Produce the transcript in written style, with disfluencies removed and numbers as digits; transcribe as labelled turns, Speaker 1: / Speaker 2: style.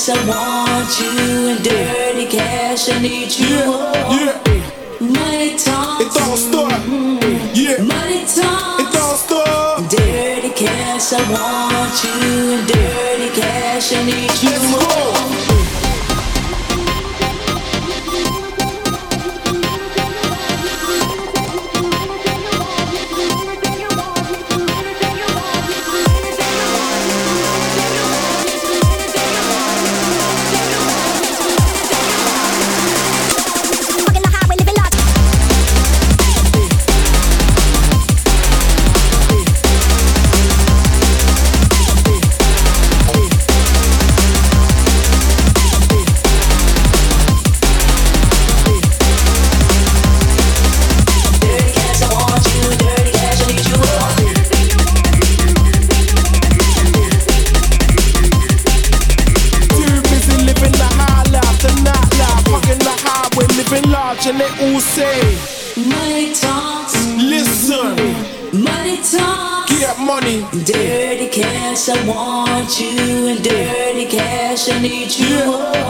Speaker 1: cash, I want you, and dirty cash, I need you. Money talks,
Speaker 2: it don't stop.
Speaker 1: Money talks,
Speaker 2: it don't stop.
Speaker 1: Dirty cash, I want you, and dirty cash, I need you.
Speaker 2: Let's go. And they all say
Speaker 1: money talks,
Speaker 2: listen,
Speaker 1: money talks,
Speaker 2: get money.
Speaker 1: Dirty cash, I want you, and dirty cash, I need you.